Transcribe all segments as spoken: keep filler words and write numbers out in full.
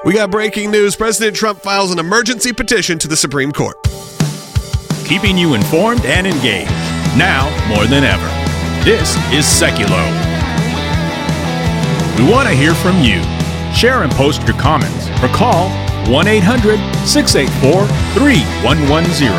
We got breaking news. President Trump files an emergency petition to the Supreme Court. Keeping you informed and engaged, now more than ever. This is Seculo. We want to hear from you. Share and post your comments or call one eight hundred six eight four three one one zero.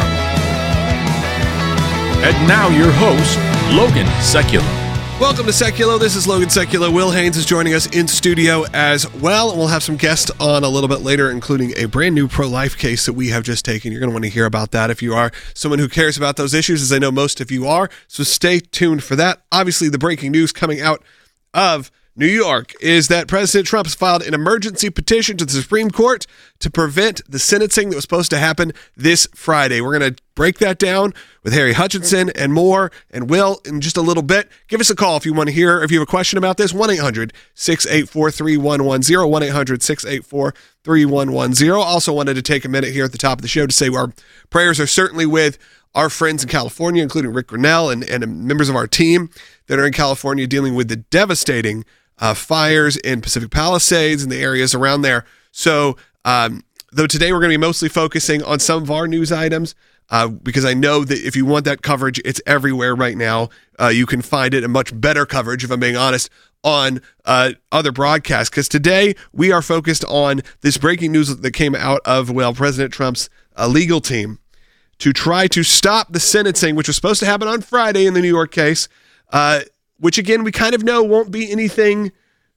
And now your host, Logan Seculo. Welcome to Seculo. This is Logan Seculo. Will Haynes is joining us in studio as well. And we'll have some guests on a little bit later, including a brand new pro-life case that we have just taken. You're going to want to hear about that if you are someone who cares about those issues, as I know most of you are. So stay tuned for that. Obviously, the breaking news coming out of New York is that President Trump has filed an emergency petition to the Supreme Court to prevent the sentencing that was supposed to happen this Friday. We're going to break that down with Harry Hutchinson and more, and Will in just a little bit. Give us a call if you want to hear, if you have a question about this, one eight hundred six eight four three one one zero, one eight hundred six eight four three one one zero. Also wanted to take a minute here at the top of the show to say our prayers are certainly with our friends in California, including Rick Grinnell and, and members of our team that are in California dealing with the devastating Uh, fires in Pacific Palisades and the areas around there. So, um, though today we're going to be mostly focusing on some of our news items, uh, because I know that if you want that coverage, it's everywhere right now. Uh, you can find it in much better coverage, if I'm being honest, on uh, other broadcasts. Because today we are focused on this breaking news that came out of, well, President Trump's uh, legal team to try to stop the sentencing, which was supposed to happen on Friday in the New York case, uh, which, again, we kind of know won't be anything.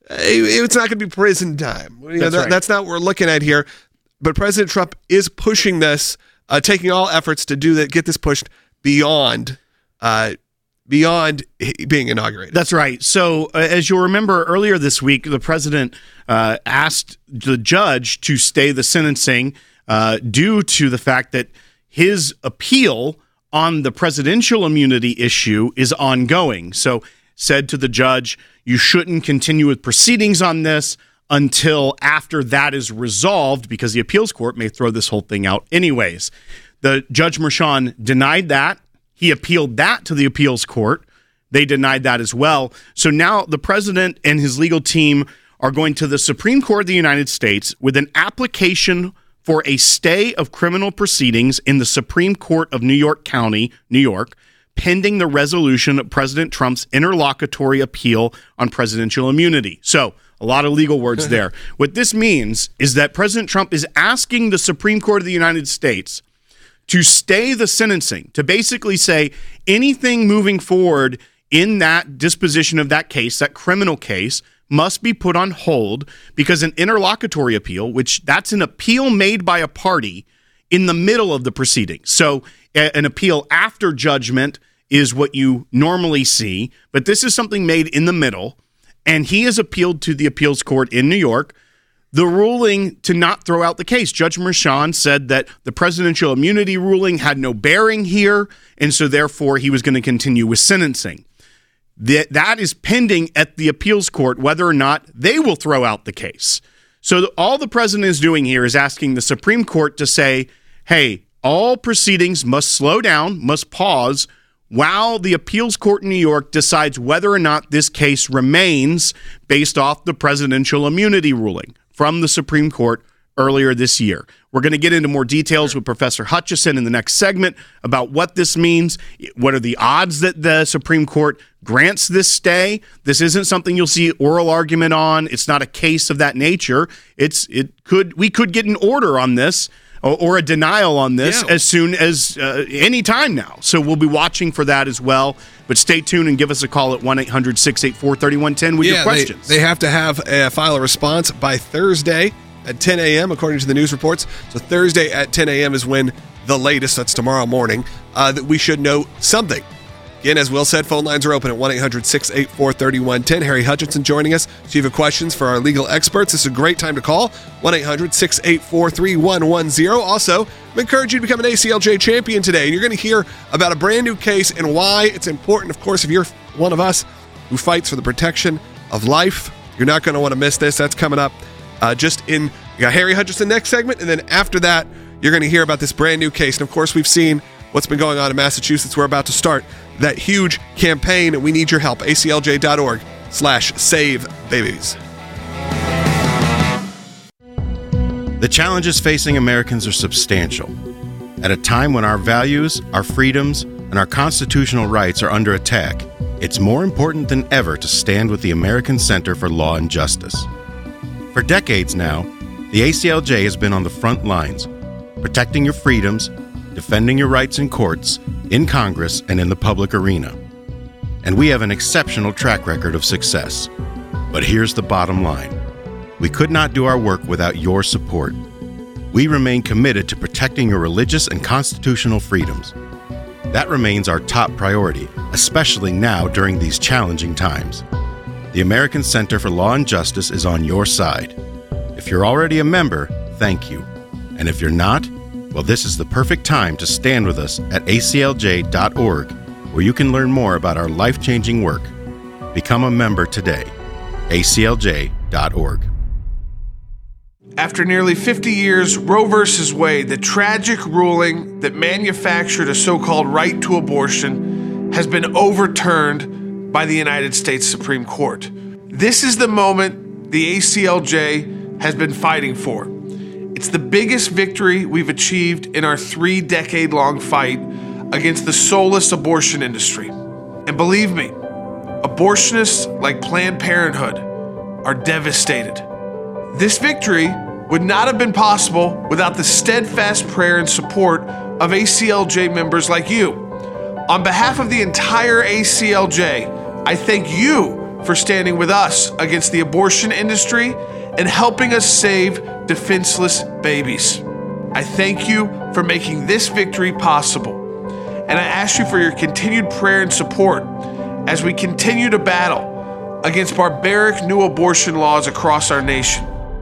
It's not going to be prison time. You know, that's, that, right. that's not what we're looking at here. But President Trump is pushing this, uh, taking all efforts to do that, get this pushed beyond uh, beyond being inaugurated. That's right. So, uh, as you'll remember, earlier this week, the president uh, asked the judge to stay the sentencing uh, due to the fact that his appeal on the presidential immunity issue is ongoing. So, said to the judge, you shouldn't continue with proceedings on this until after that is resolved, because the appeals court may throw this whole thing out anyways. The Judge Merchan denied that. He appealed that to the appeals court. They denied that as well. So now the president and his legal team are going to the Supreme Court of the United States with an application for a stay of criminal proceedings in the Supreme Court of New York County, New York, pending the resolution of President Trump's interlocutory appeal on presidential immunity. So, a lot of legal words there. What this means is that President Trump is asking the Supreme Court of the United States to stay the sentencing, to basically say anything moving forward in that disposition of that case, that criminal case, must be put on hold because an interlocutory appeal, which that's an appeal made by a party in the middle of the proceedings. So, a- an appeal after judgment is what you normally see, but this is something made in the middle, and he has appealed to the appeals court in New York the ruling to not throw out the case. Judge Merchan said that the presidential immunity ruling had no bearing here, and so therefore he was going to continue with sentencing. That that is pending at the appeals court whether or not they will throw out the case. So the, all the president is doing here is asking the Supreme Court to say, hey, all proceedings must slow down, must pause, while the appeals court in New York decides whether or not this case remains based off the presidential immunity ruling from the Supreme Court earlier this year. We're going to get into more details with Professor Hutchison in the next segment about what this means. What are the odds that the Supreme Court grants this stay? This isn't something you'll see oral argument on. It's not a case of that nature. It's it could we could get an order on this or, or a denial on this yeah. as soon as uh, any time now. So we'll be watching for that as well. But stay tuned and give us a call at one eight hundred six eight four three one one zero with yeah, your questions. They, they have to have a file a response by Thursday at ten a.m., according to the news reports. So Thursday at ten a.m. is when the latest, that's tomorrow morning, uh, that we should know something. Again, as Will said, phone lines are open at one eight hundred six eight four three one one zero. Harry Hutchinson joining us. So if you have questions for our legal experts, this is a great time to call. one eight hundred six eight four three one one zero. Also, I encourage you to become an A C L J champion today. And you're going to hear about a brand new case and why it's important. Of course, if you're one of us who fights for the protection of life, you're not going to want to miss this. That's coming up uh, just in you got Harry Hutchinson next segment. And then after that, you're going to hear about this brand new case. And of course, we've seen what's been going on in Massachusetts. We're about to start that huge campaign, and we need your help. A C L J dot org slash save babies. The challenges facing Americans are substantial. At a time when our values, our freedoms, and our constitutional rights are under attack, it's more important than ever to stand with the American Center for Law and Justice. For decades now, the A C L J has been on the front lines, protecting your freedoms, defending your rights in courts, in Congress, and in the public arena. And we have an exceptional track record of success. But here's the bottom line. We could not do our work without your support. We remain committed to protecting your religious and constitutional freedoms. That remains our top priority, especially now during these challenging times. The American Center for Law and Justice is on your side. If you're already a member, thank you. And if you're not, well, this is the perfect time to stand with us at A C L J dot org, where you can learn more about our life-changing work. Become a member today. A C L J dot org. After nearly fifty years, Roe versus Wade, the tragic ruling that manufactured a so-called right to abortion, has been overturned by the United States Supreme Court. This is the moment the A C L J has been fighting for. It's the biggest victory we've achieved in our three-decade-long fight against the soulless abortion industry. And believe me, abortionists like Planned Parenthood are devastated. This victory would not have been possible without the steadfast prayer and support of A C L J members like you. On behalf of the entire A C L J, I thank you for standing with us against the abortion industry and helping us save defenseless babies. I thank you for making this victory possible. And I ask you for your continued prayer and support as we continue to battle against barbaric new abortion laws across our nation.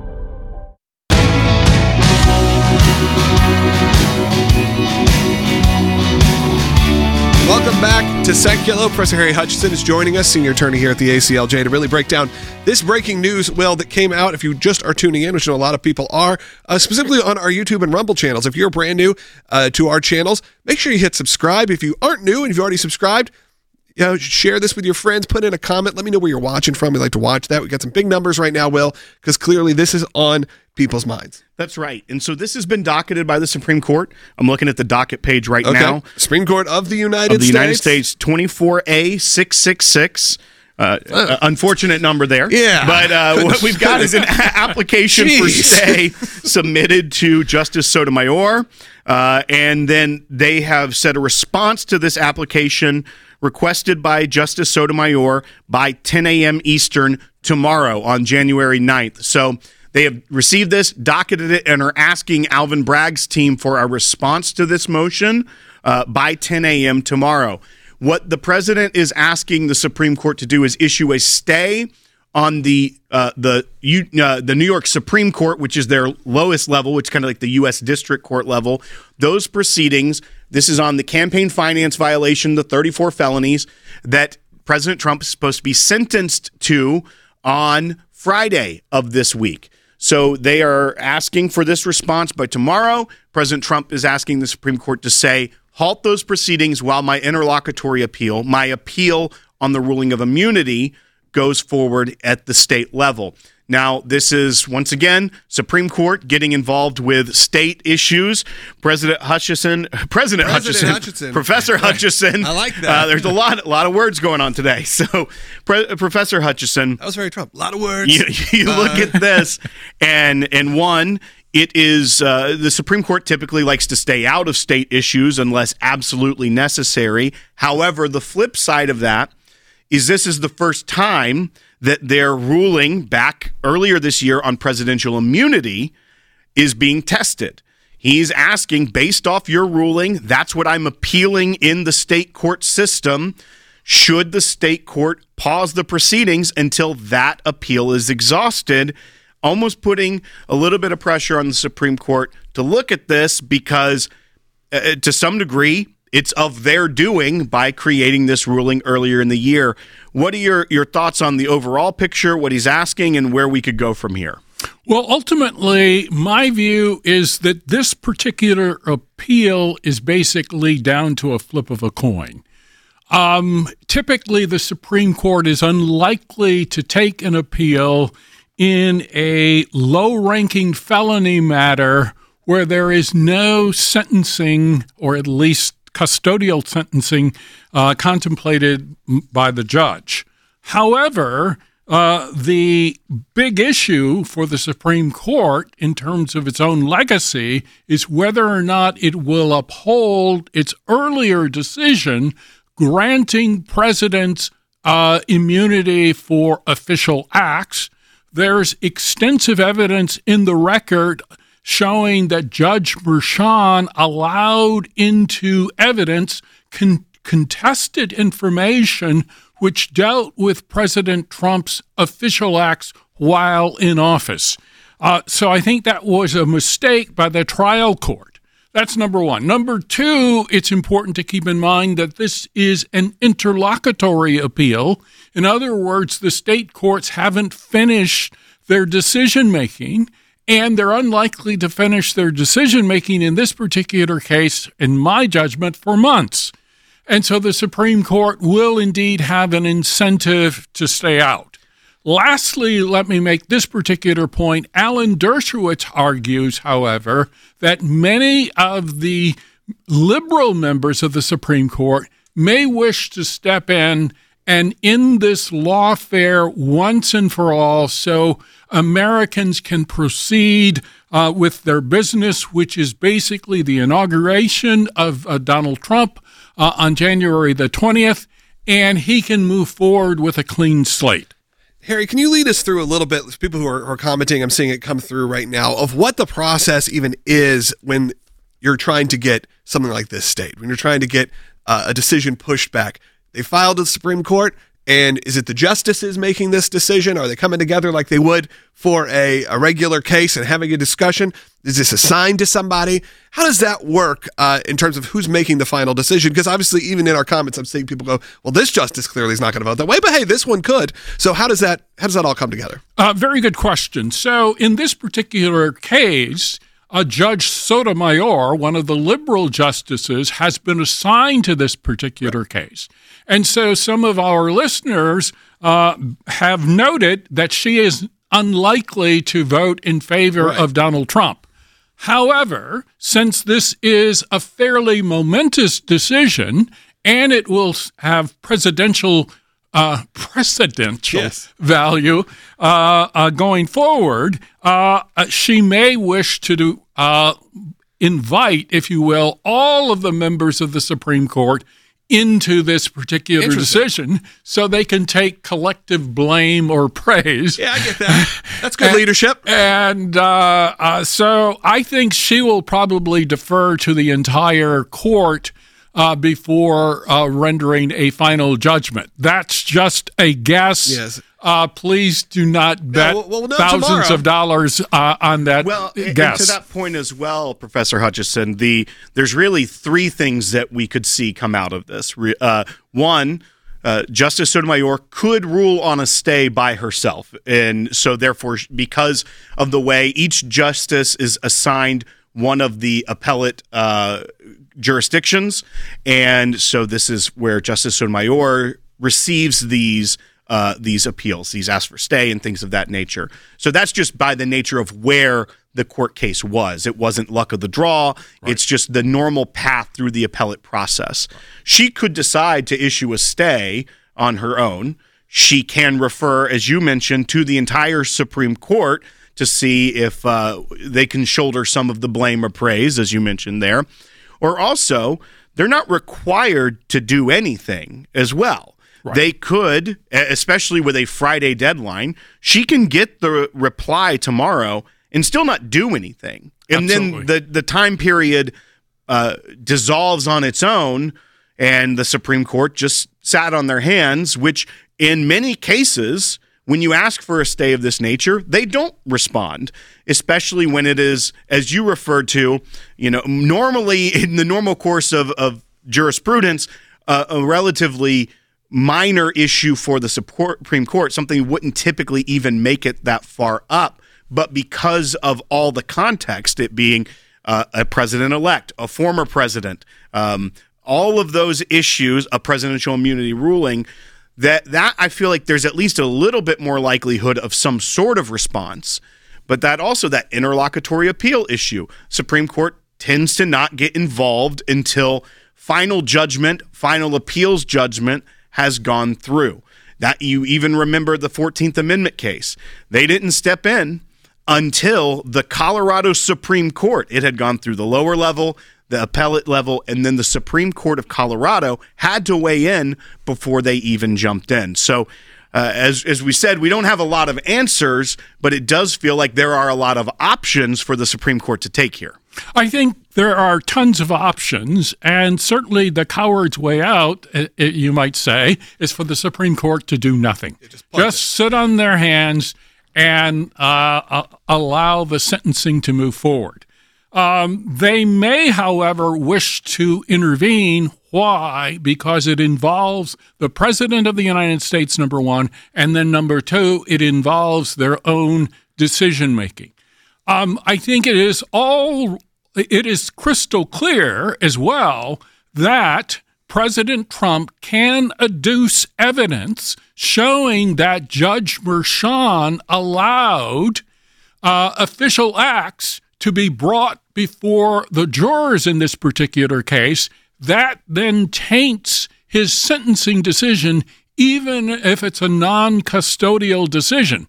Welcome back to Secular. Professor Harry Hutchison is joining us, senior attorney here at the A C L J, to really break down this breaking news, well, that came out, if you just are tuning in, which I know a lot of people are, uh, specifically on our YouTube and Rumble channels. If you're brand new uh, to our channels, make sure you hit subscribe. If you aren't new and if you've already subscribed, you know, share this with your friends, put in a comment. Let me know where you're watching from. We'd like to watch that. We've got some big numbers right now, Will, because clearly this is on people's minds. That's right. And so this has been docketed by the Supreme Court. I'm looking at the docket page right okay. now. Supreme Court of the United of the States. United States, twenty-four A six six six. Uh, uh, unfortunate number there. Yeah. But uh, what we've got is an a- application for stay submitted to Justice Sotomayor. Uh, and then they have said a response to this application requested by Justice Sotomayor by ten a.m. Eastern tomorrow on January ninth. So they have received this, docketed it, and are asking Alvin Bragg's team for a response to this motion uh, by ten a.m. tomorrow. What the president is asking the Supreme Court to do is issue a stay on the uh, the uh, the New York Supreme Court, which is their lowest level, which is kind of like the U S District Court level. Those proceedings, this is on the campaign finance violation, the thirty-four felonies that President Trump is supposed to be sentenced to on Friday of this week. So they are asking for this response by tomorrow. President Trump is asking the Supreme Court to say, halt those proceedings while my interlocutory appeal, my appeal on the ruling of immunity, goes forward at the state level. Now, this is, once again, Supreme Court getting involved with state issues. President Hutchison, President, President Hutchison, Hutchison, Professor Hutchison. I like that. Uh, there's a lot, a lot of words going on today. So, Pre- Professor Hutchison. That was very Trump. A lot of words. You, you uh. look at this, and and one, it is uh, the Supreme Court typically likes to stay out of state issues unless absolutely necessary. However, the flip side of that is this is the first time that their ruling back earlier this year on presidential immunity is being tested. He's asking, based off your ruling, that's what I'm appealing in the state court system. Should the state court pause the proceedings until that appeal is exhausted? Almost putting a little bit of pressure on the Supreme Court to look at this because, uh, to some degree, it's of their doing by creating this ruling earlier in the year. What are your, your thoughts on the overall picture, what he's asking, and where we could go from here? Well, ultimately, my view is that this particular appeal is basically down to a flip of a coin. Um, typically, the Supreme Court is unlikely to take an appeal in a low-ranking felony matter where there is no sentencing, or at least custodial sentencing, uh, contemplated by the judge. However, uh, the big issue for the Supreme Court in terms of its own legacy is whether or not it will uphold its earlier decision granting presidents uh, immunity for official acts. There's extensive evidence in the record showing that Judge Merchan allowed into evidence con- contested information which dealt with President Trump's official acts while in office. Uh, so I think that was a mistake by the trial court. That's number one. Number two, it's important to keep in mind that this is an interlocutory appeal. In other words, the state courts haven't finished their decision-making, and they're unlikely to finish their decision-making in this particular case, in my judgment, for months. And so the Supreme Court will indeed have an incentive to stay out. Lastly, let me make this particular point. Alan Dershowitz argues, however, that many of the liberal members of the Supreme Court may wish to step in and end this lawfare once and for all so Americans can proceed uh, with their business, which is basically the inauguration of uh, Donald Trump uh, on January the twentieth, and he can move forward with a clean slate. Harry, can you lead us through a little bit, people who are, are commenting, I'm seeing it come through right now, of what the process even is when you're trying to get something like this stayed, when you're trying to get uh, a decision pushed back? They filed to the Supreme Court, and is it the justices making this decision? Are they coming together like they would for a, a regular case and having a discussion? Is this assigned to somebody? How does that work uh, in terms of who's making the final decision? Because obviously, even in our comments, I'm seeing people go, well, this justice clearly is not going to vote that way, but hey, this one could. So how does that, how does that all come together? Uh, very good question. So in this particular case, Uh, Judge Sotomayor, one of the liberal justices, has been assigned to this particular case. And so some of our listeners uh, have noted that she is unlikely to vote in favor Right. of Donald Trump. However, since this is a fairly momentous decision and it will have presidential Uh, precedential Yes. value uh, uh, going forward, uh, uh, she may wish to do, uh, invite, if you will, all of the members of the Supreme Court into this particular Interesting. decision so they can take collective blame or praise. Yeah, I get that. That's good And- leadership. And uh, uh, so I think she will probably defer to the entire court Uh, before uh, rendering a final judgment. That's just a guess. Yes. Uh, please do not bet we'll- we'll know thousands tomorrow. of dollars uh, on that Well, and guess. to that point as well, Professor Hutchison, the there's really three things that we could see come out of this. Re- Uh, one, uh, Justice Sotomayor could rule on a stay by herself, and so therefore, because of the way each justice is assigned one of the appellate uh, jurisdictions, and so this is where Justice Sotomayor receives these uh, these appeals, these asks for stay and things of that nature. So that's just by the nature of where the court case was. It wasn't luck of the draw. Right. It's just the normal path through the appellate process. Right. She could decide to issue a stay on her own. She can refer, as you mentioned, to the entire Supreme Court to see if uh, they can shoulder some of the blame or praise, as you mentioned there. Or also, they're not required to do anything as well. Right. They could, especially with a Friday deadline, she can get the reply tomorrow and still not do anything. And Absolutely. then the, the time period uh, dissolves on its own, and the Supreme Court just sat on their hands, which in many cases, when you ask for a stay of this nature, they don't respond, especially when it is, as you referred to, you know, normally in the normal course of, of jurisprudence, uh, a relatively minor issue for the Supreme Court, something wouldn't typically even make it that far up. But because of all the context, it being uh, a president-elect, a former president, um, all of those issues, a presidential immunity ruling, that that I feel like there's at least a little bit more likelihood of some sort of response. But that also, that interlocutory appeal issue, Supreme Court tends to not get involved until final judgment, final appeals judgment has gone through. That you even remember the fourteenth Amendment case. They didn't step in until the Colorado Supreme Court. It had gone through the lower level, the appellate level, and then the Supreme Court of Colorado had to weigh in before they even jumped in. So uh, as as we said, we don't have a lot of answers, but it does feel like there are a lot of options for the Supreme Court to take here. I think there are tons of options, and certainly the coward's way out, you might say, is for the Supreme Court to do nothing. Just, just sit on their hands and uh, allow the sentencing to move forward. Um, they may, however, wish to intervene. Why? Because it involves the President of the United States, number one, and then number two, it involves their own decision-making. Um, I think it is all, it is crystal clear as well that President Trump can adduce evidence showing that Judge Merchan allowed uh, official acts to be brought before the jurors in this particular case. That then taints his sentencing decision, even if it's a non-custodial decision.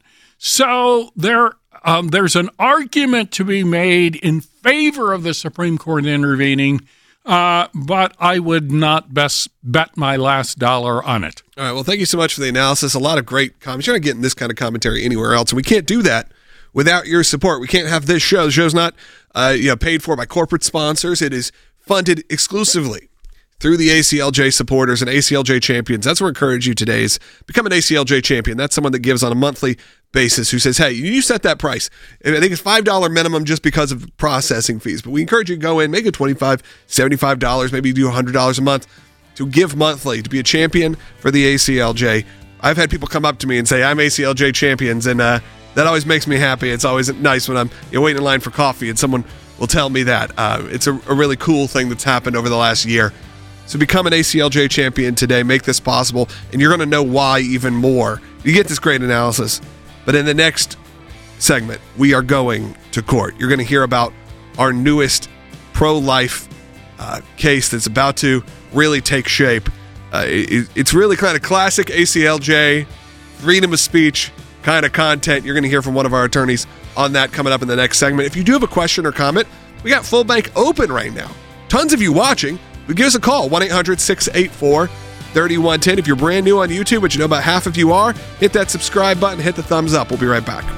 So there Um, there's an argument to be made in favor of the Supreme Court intervening, uh, but I would not best bet my last dollar on it. All right. Well, thank you so much for the analysis. A lot of great comments. You're not getting this kind of commentary anywhere else, and we can't do that without your support. We can't have this show. The show's not uh, you know, paid for by corporate sponsors. It is funded exclusively through the A C L J supporters and A C L J champions. That's what I encourage you today is become an A C L J champion. That's someone that gives on a monthly basis who says, hey, you set that price. I think it's five dollars minimum just because of processing fees. But we encourage you to go in, make it twenty-five dollars, seventy-five dollars, maybe do one hundred dollars a month to give monthly, to be a champion for the A C L J. I've had people come up to me and say, I'm A C L J champions, and uh, that always makes me happy. It's always nice when I'm you know, waiting in line for coffee and someone will tell me that. Uh, it's a, a really cool thing that's happened over the last year. So become an A C L J champion today. Make this possible, and you're going to know why even more. You get this great analysis. But in the next segment, we are going to court. You're going to hear about our newest pro-life uh, case that's about to really take shape. Uh, it, it's really kind of classic A C L J, freedom of speech kind of content. You're going to hear from one of our attorneys on that coming up in the next segment. If you do have a question or comment, we got Full Bank open right now. Tons of you watching. But give us a call, one eight hundred six eight four three one one zero. If you're brand new on YouTube, which you know about half of you are, hit that subscribe button, hit the thumbs up. We'll be right back.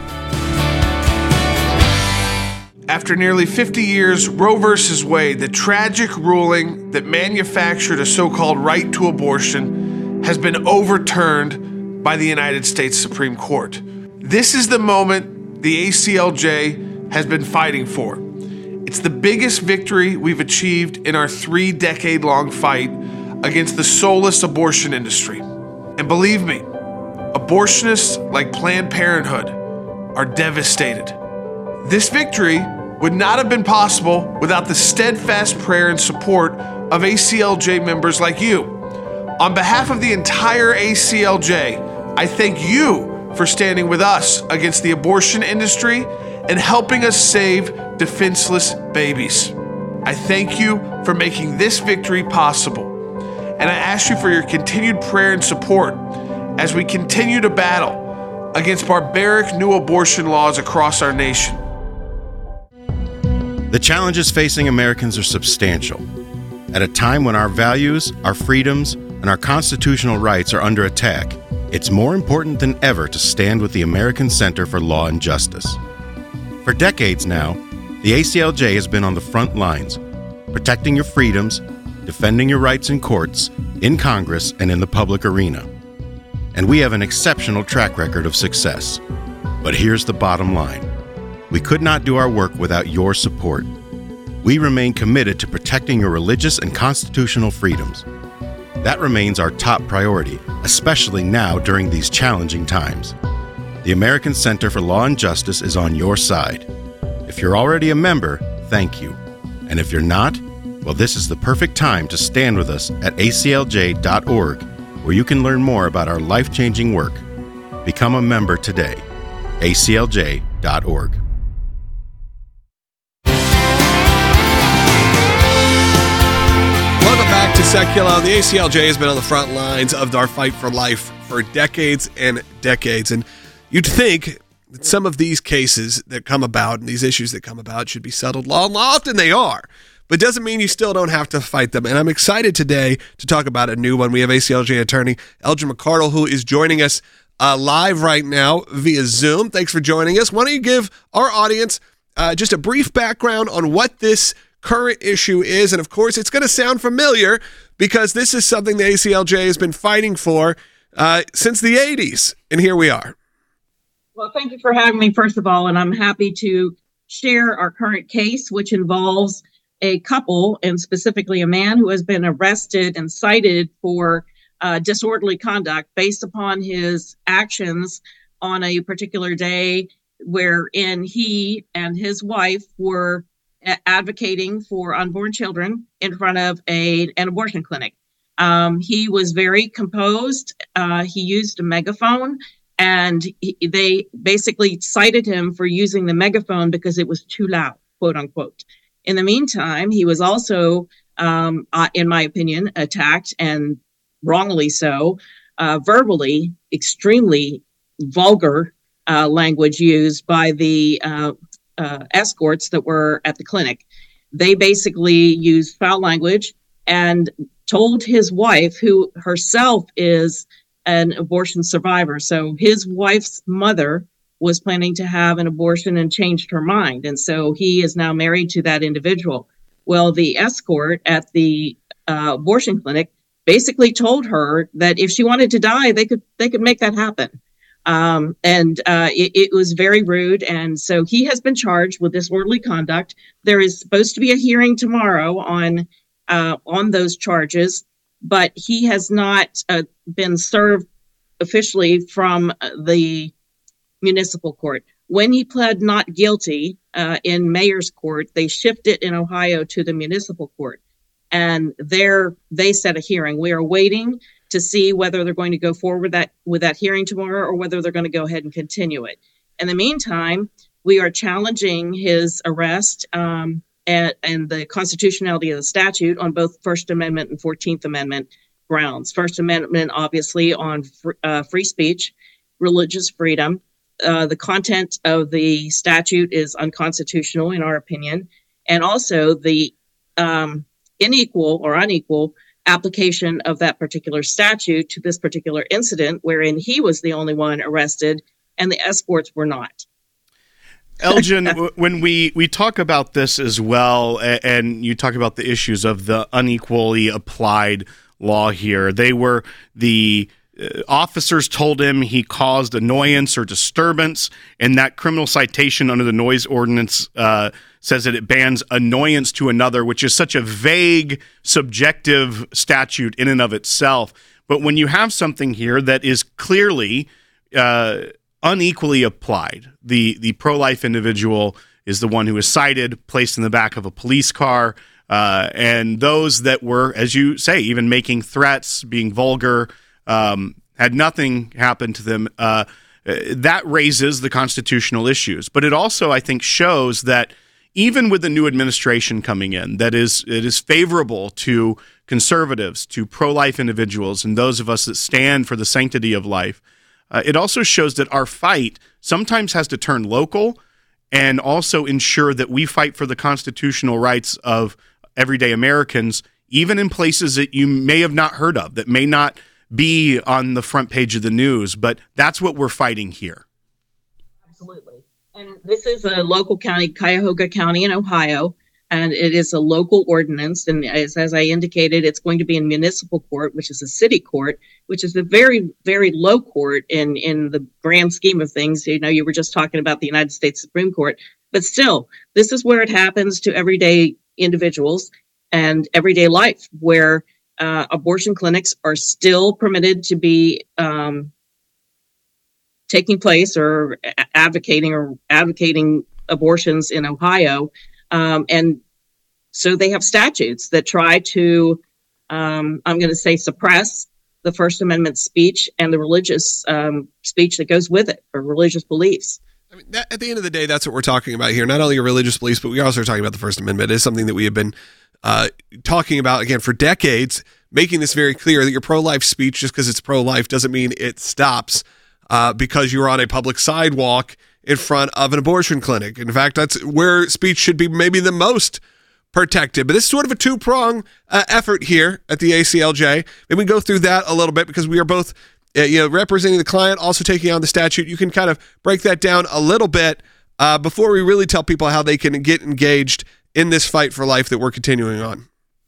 After nearly fifty years, Roe versus Wade, the tragic ruling that manufactured a so-called right to abortion, has been overturned by the United States Supreme Court. This is the moment the A C L J has been fighting for. It's the biggest victory we've achieved in our three-decade-long fight against the soulless abortion industry. And believe me, abortionists like Planned Parenthood are devastated. This victory would not have been possible without the steadfast prayer and support of A C L J members like you. On behalf of the entire A C L J, I thank you for standing with us against the abortion industry and helping us save defenseless babies. I thank you for making this victory possible. And I ask you for your continued prayer and support as we continue to battle against barbaric new abortion laws across our nation. The challenges facing Americans are substantial. At a time when our values, our freedoms, and our constitutional rights are under attack, it's more important than ever to stand with the American Center for Law and Justice. For decades now, the A C L J has been on the front lines, protecting your freedoms, defending your rights in courts, in Congress, and in the public arena. And we have an exceptional track record of success. But here's the bottom line. We could not do our work without your support. We remain committed to protecting your religious and constitutional freedoms. That remains our top priority, especially now during these challenging times. The American Center for Law and Justice is on your side. If you're already a member, thank you. And if you're not, well, this is the perfect time to stand with us at A C L J dot org, where you can learn more about our life-changing work. Become a member today. A C L J dot org. Welcome back to Secular. The A C L J has been on the front lines of our fight for life for decades and decades. And you'd think that some of these cases that come about and these issues that come about should be settled law, and often they are. But doesn't mean you still don't have to fight them. And I'm excited today to talk about a new one. We have A C L J attorney Elgin McArdle, who is joining us uh, live right now via Zoom. Thanks for joining us. Why don't you give our audience uh, just a brief background on what this current issue is? And of course, it's going to sound familiar because this is something the A C L J has been fighting for uh, since the eighties. And here we are. Well, thank you for having me, first of all. And I'm happy to share our current case, which involves a couple, and specifically a man who has been arrested and cited for uh, disorderly conduct based upon his actions on a particular day wherein he and his wife were a- advocating for unborn children in front of a, an abortion clinic. Um, he was very composed. Uh, he used a megaphone, and he, they basically cited him for using the megaphone because it was too loud, quote unquote. In the meantime, he was also, um, uh, in my opinion, attacked, and wrongly so, uh, verbally, extremely vulgar uh, language used by the uh, uh, escorts that were at the clinic. They basically used foul language and told his wife, who herself is an abortion survivor. So his wife's mother was planning to have an abortion and changed her mind. And so he is now married to that individual. Well, the escort at the uh, abortion clinic basically told her that if she wanted to die, they could they could make that happen. Um, and uh, it, it was very rude. And so he has been charged with disorderly conduct. There is supposed to be a hearing tomorrow on uh, on those charges, but he has not uh, been served officially from the municipal court. When he pled not guilty uh, in mayor's court, they shifted in Ohio to the municipal court. And there they set a hearing. We are waiting to see whether they're going to go forward that with that hearing tomorrow or whether they're going to go ahead and continue it. In the meantime, we are challenging his arrest um, and, and the constitutionality of the statute on both First Amendment and fourteenth Amendment grounds. First Amendment, obviously, on fr- uh, free speech, religious freedom. Uh, the content of the statute is unconstitutional, in our opinion, and also the um, unequal or unequal application of that particular statute to this particular incident, wherein he was the only one arrested and the escorts were not. Elgin, when we, we talk about this as well, and you talk about the issues of the unequally applied law here, they were the Uh, officers told him he caused annoyance or disturbance, and that criminal citation under the noise ordinance uh, says that it bans annoyance to another, which is such a vague, subjective statute in and of itself. But when you have something here that is clearly uh, unequally applied, the, the pro-life individual is the one who is cited, placed in the back of a police car, uh, and those that were, as you say, even making threats, being vulgar, Um, had nothing happen to them, uh, that raises the constitutional issues. But it also, I think, shows that even with the new administration coming in, that is, it is favorable to conservatives, to pro-life individuals, and those of us that stand for the sanctity of life. Uh, it also shows that our fight sometimes has to turn local and also ensure that we fight for the constitutional rights of everyday Americans, even in places that you may have not heard of, that may not be on the front page of the news, but that's what we're fighting here. Absolutely. And this is a local county, Cuyahoga County in Ohio, and it is a local ordinance. And as, as I indicated, it's going to be in municipal court, which is a city court, which is a very, very low court in, in the grand scheme of things. You know, you were just talking about the United States Supreme Court, but still, this is where it happens to everyday individuals and everyday life, where Uh, abortion clinics are still permitted to be um, taking place or a- advocating or advocating abortions in Ohio. Um, and so they have statutes that try to, um, I'm going to say, suppress the First Amendment speech and the religious um, speech that goes with it, or religious beliefs. I mean, that, at the end of the day, that's what we're talking about here. Not only your religious beliefs, but we also are talking about the First Amendment. It is something that we have been uh, talking about, again, for decades, making this very clear that your pro-life speech, just because it's pro-life, doesn't mean it stops uh, because you're on a public sidewalk in front of an abortion clinic. In fact, that's where speech should be maybe the most protected. But this is sort of a two-prong uh, effort here at the A C L J. Maybe we go through that a little bit because we are both uh, you know, representing the client, also taking on the statute. You can kind of break that down a little bit uh, before we really tell people how they can get engaged in this fight for life that we're continuing on.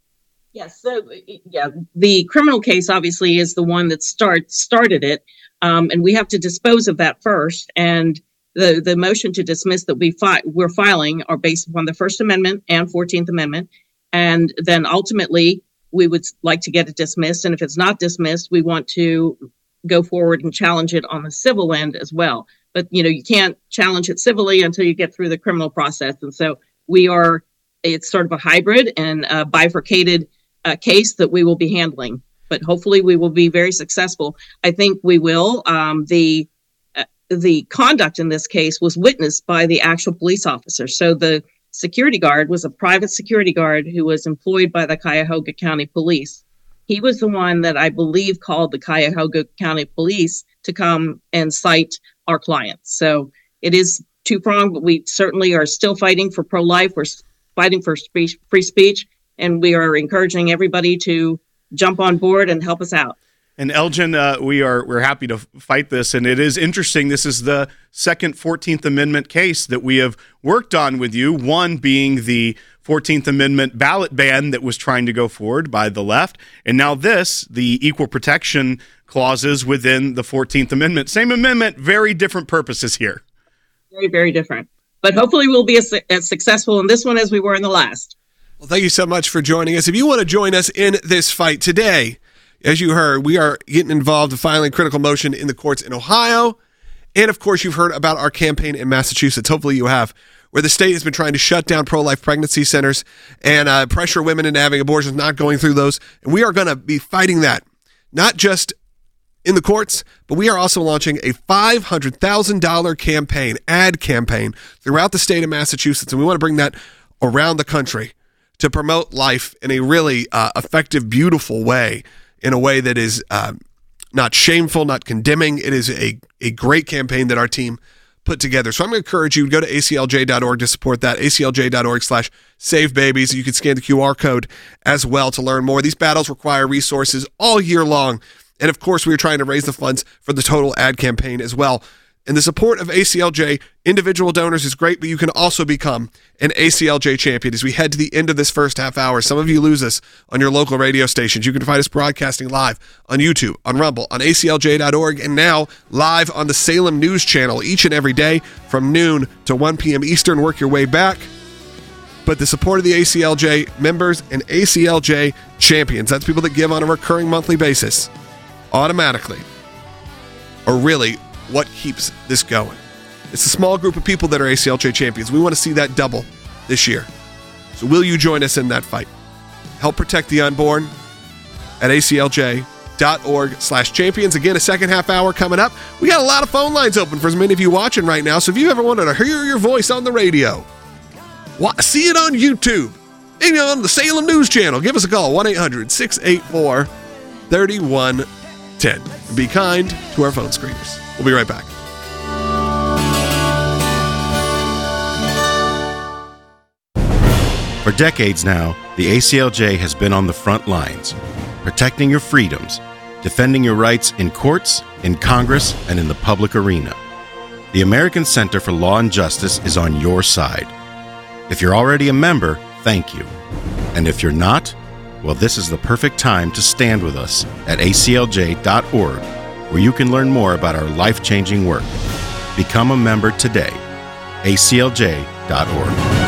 Yes. So, yeah, the criminal case obviously is the one that start, started it, um, and we have to dispose of that first. And the, the motion to dismiss that we fi- we're filing are based upon the First Amendment and fourteenth Amendment. And then ultimately, we would like to get it dismissed. And if it's not dismissed, we want to go forward and challenge it on the civil end as well. But, you know, you can't challenge it civilly until you get through the criminal process. And so we are, it's sort of a hybrid and a bifurcated uh, case that we will be handling. But hopefully we will be very successful. I think we will. Um, the uh, the conduct in this case was witnessed by the actual police officer. So the security guard was a private security guard who was employed by the Cuyahoga County Police. He was the one that I believe called the Cuyahoga County Police to come and cite our clients. So it is two-pronged, but we certainly are still fighting for pro-life. We're fighting for speech, free speech, and we are encouraging everybody to jump on board and help us out. And Elgin, uh, we are we're happy to fight this, and it is interesting. This is the second fourteenth Amendment case that we have worked on with you. One being the fourteenth Amendment ballot ban that was trying to go forward by the left, and now this, the equal protection clauses within the fourteenth Amendment. Same amendment, very different purposes here. Very, very different. But hopefully we'll be as, as successful in this one as we were in the last. Well, thank you so much for joining us. If you want to join us in this fight today, as you heard, we are getting involved in filing critical motion in the courts in Ohio. And, of course, you've heard about our campaign in Massachusetts. Hopefully you have, where the state has been trying to shut down pro-life pregnancy centers and uh, pressure women into having abortions, not going through those. And we are going to be fighting that, not just in the courts, but we are also launching a five hundred thousand dollars campaign, ad campaign, throughout the state of Massachusetts. And we want to bring that around the country to promote life in a really uh, effective, beautiful way, in a way that is uh, not shameful, not condemning. It is a, a great campaign that our team put together. So I'm going to encourage you to go to A C L J dot org to support that, A C L J dot org slash save babies. You can scan the Q R code as well to learn more. These battles require resources all year long. And of course, we are trying to raise the funds for the total ad campaign as well. And the support of A C L J individual donors is great, but you can also become an A C L J champion as we head to the end of this first half hour. Some of you lose us on your local radio stations. You can find us broadcasting live on YouTube, on Rumble, on A C L J dot org, and now live on the Salem News Channel each and every day from noon to one p.m. Eastern. Work your way back. But the support of the A C L J members and A C L J champions, that's people that give on a recurring monthly basis, automatically, are really what keeps this going. It's a small group of people that are A C L J champions. We want to see that double this year. So will you join us in that fight? Help protect the unborn at A C L J dot org slash champions. Again, a second half hour coming up. We got a lot of phone lines open for as many of you watching right now. So if you ever wanted to hear your voice on the radio, see it on YouTube, and on the Salem News Channel, give us a call, one eight hundred six eight four three one one zero. Be kind to our phone screeners. We'll be right back. For decades now, the A C L J has been on the front lines, protecting your freedoms, defending your rights in courts, in Congress, and in the public arena. The American Center for Law and Justice is on your side. If you're already a member, thank you. And if you're not, well, this is the perfect time to stand with us at A C L J dot org, where you can learn more about our life-changing work. Become a member today. A C L J dot org.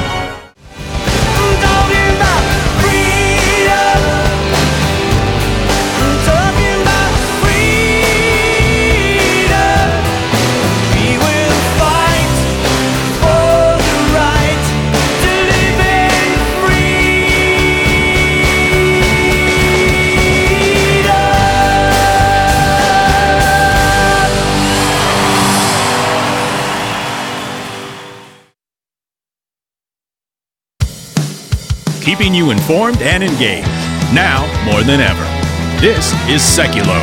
keeping you informed and engaged. Now more than ever. This is Seculo.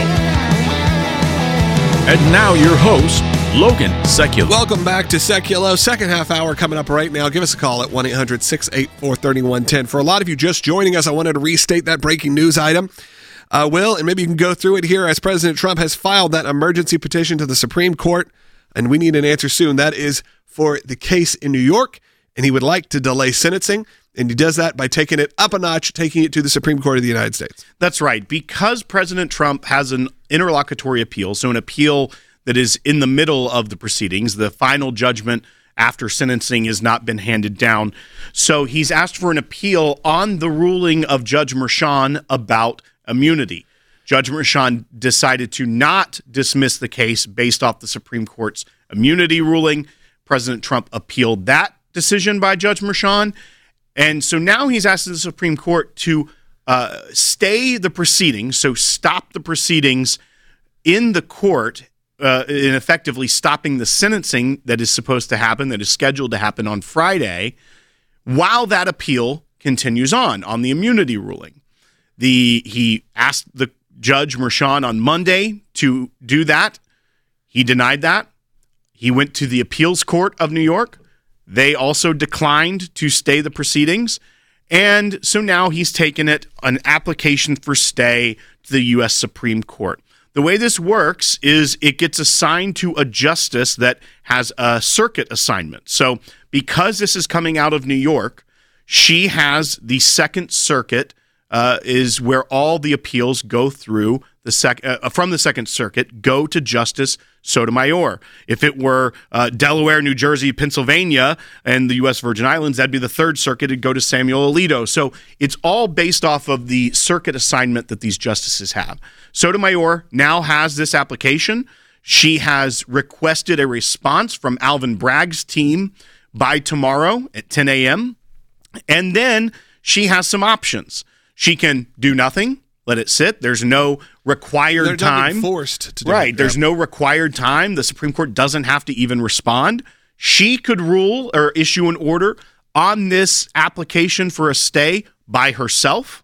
And now your host, Logan Seculo. Welcome back to Seculo. Second half hour coming up right now. Give us a call at one eight hundred six eight four three one one zero. For a lot of you just joining us, I wanted to restate that breaking news item. Uh, Will, and maybe you can go through it here as President Trump has filed that emergency petition to the Supreme Court, and we need an answer soon. That is for the case in New York, and he would like to delay sentencing, and he does that by taking it up a notch, taking it to the Supreme Court of the United States. That's right. Because President Trump has an interlocutory appeal, so an appeal that is in the middle of the proceedings, the final judgment after sentencing has not been handed down. So he's asked for an appeal on the ruling of Judge Merchan about immunity. Judge Merchan decided to not dismiss the case based off the Supreme Court's immunity ruling. President Trump appealed that decision by Judge Merchan. And so now he's asking the Supreme Court to uh, stay the proceedings, so stop the proceedings in the court, uh, in effectively stopping the sentencing that is supposed to happen, that is scheduled to happen on Friday, while that appeal continues on, on the immunity ruling. The He asked the Judge Merchan on Monday to do that. He denied that. He went to the appeals court of New York. They also declined to stay the proceedings. And so now he's taken it, an application for stay to the U S Supreme Court. The way this works is it gets assigned to a justice that has a circuit assignment. So because this is coming out of New York, she has the Second Circuit, uh, is where all the appeals go through the sec- uh, from the Second Circuit, go to Justice Sotomayor. If it were uh, Delaware, New Jersey, Pennsylvania, and the U S Virgin Islands, that'd be the Third Circuit. It'd go to Samuel Alito. So it's all based off of the circuit assignment that these justices have. Sotomayor now has this application. She has requested a response from Alvin Bragg's team by tomorrow at ten a.m. And then she has some options. She can do nothing, let it sit. There's no required They're time. They're forced to do Right. it. There's no required time. The Supreme Court doesn't have to even respond. She could rule or issue an order on this application for a stay by herself,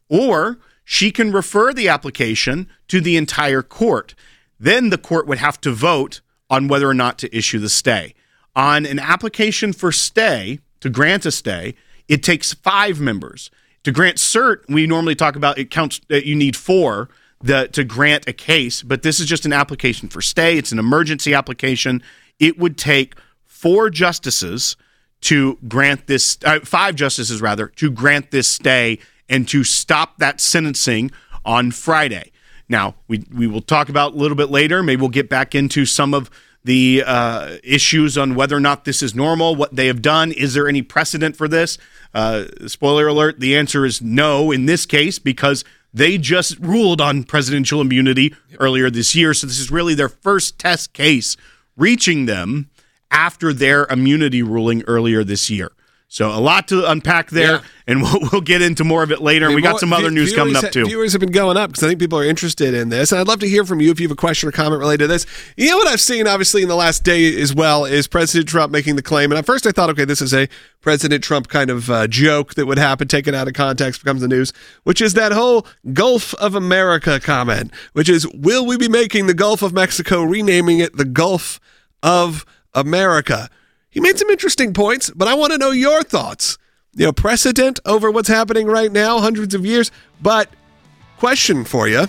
or she can refer the application to the entire court. Then the court would have to vote on whether or not to issue the stay. On an application for stay, to grant a stay, it takes five members. To grant cert, we normally talk about it counts that you need four the, to grant a case, but this is just an application for stay. It's an emergency application. It would take four justices to grant this, uh, five justices rather, to grant this stay and to stop that sentencing on Friday. Now, we we will talk about a little bit later. Maybe we'll get back into some of the uh, issues on whether or not this is normal, what they have done. Is there any precedent for this? Uh, spoiler alert, the answer is no in this case because they just ruled on presidential immunity earlier this year. So this is really their first test case reaching them after their immunity ruling earlier this year. So a lot to unpack there, yeah. and we'll, we'll get into more of it later. And we got some other news coming up, too. Viewers have been going up because I think people are interested in this. And I'd love to hear from you if you have a question or comment related to this. You know what I've seen, obviously, in the last day as well is President Trump making the claim. And at first I thought, okay, this is a President Trump kind of uh, joke that would happen, taken out of context, becomes the news, which is that whole Gulf of America comment, which is, will we be making the Gulf of Mexico, renaming it the Gulf of America? He made some interesting points, but I want to know your thoughts. You know, precedent over what's happening right now, hundreds of years. But question for you,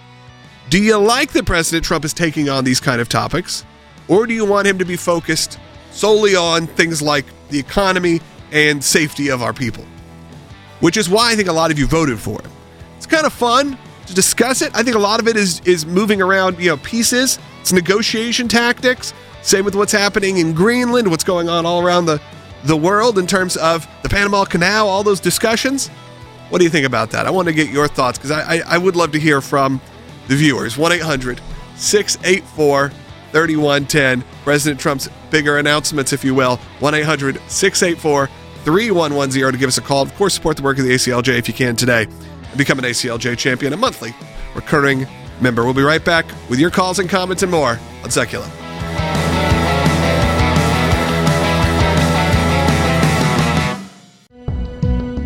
do you like that President Trump is taking on these kind of topics? Or do you want him to be focused solely on things like the economy and safety of our people? Which is why I think a lot of you voted for him. It's kind of fun to discuss it. I think a lot of it is is moving around, you know, pieces. It's negotiation tactics. Same with what's happening in Greenland, what's going on all around the, the world in terms of the Panama Canal, all those discussions. What do you think about that? I want to get your thoughts because I, I, I would love to hear from the viewers. one eight hundred six eight four three one one zero. President Trump's bigger announcements, if you will. one eight hundred six eight four three one one zero to give us a call. Of course, support the work of the A C L J if you can today. And become an A C L J champion, a monthly recurring member. We'll be right back with your calls and comments and more on Secular.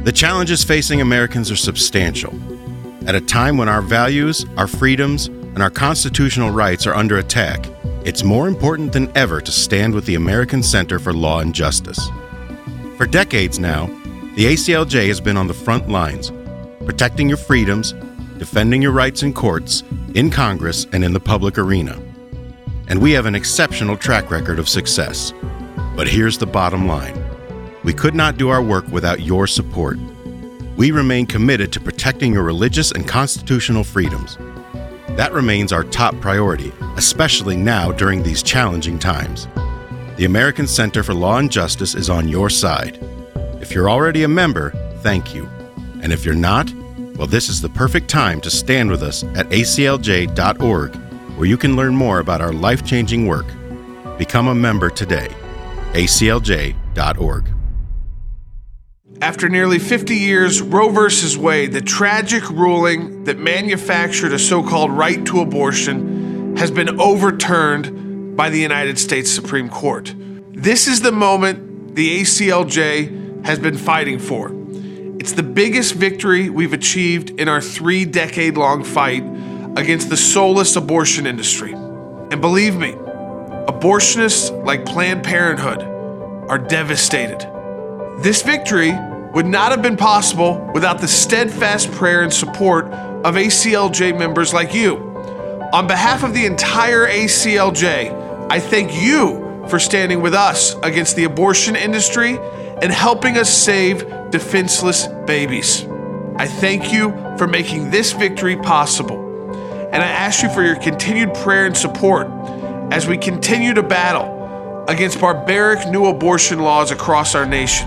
The challenges facing Americans are substantial. At a time when our values, our freedoms, and our constitutional rights are under attack, it's more important than ever to stand with the American Center for Law and Justice. For decades now, the A C L J has been on the front lines, protecting your freedoms, defending your rights in courts, in Congress, and in the public arena. And we have an exceptional track record of success. But here's the bottom line. We could not do our work without your support. We remain committed to protecting your religious and constitutional freedoms. That remains our top priority, especially now during these challenging times. The American Center for Law and Justice is on your side. If you're already a member, thank you. And if you're not, well, this is the perfect time to stand with us at A C L J dot org, where you can learn more about our life-changing work. Become a member today. A C L J dot org. After nearly fifty years, Roe versus Wade, the tragic ruling that manufactured a so-called right to abortion, has been overturned by the United States Supreme Court. This is the moment the A C L J has been fighting for. It's the biggest victory we've achieved in our three-decade-long fight against the soulless abortion industry. And believe me, abortionists like Planned Parenthood are devastated. This victory would not have been possible without the steadfast prayer and support of A C L J members like you. On behalf of the entire A C L J, I thank you for standing with us against the abortion industry and helping us save defenseless babies. I thank you for making this victory possible. And I ask you for your continued prayer and support as we continue to battle against barbaric new abortion laws across our nation.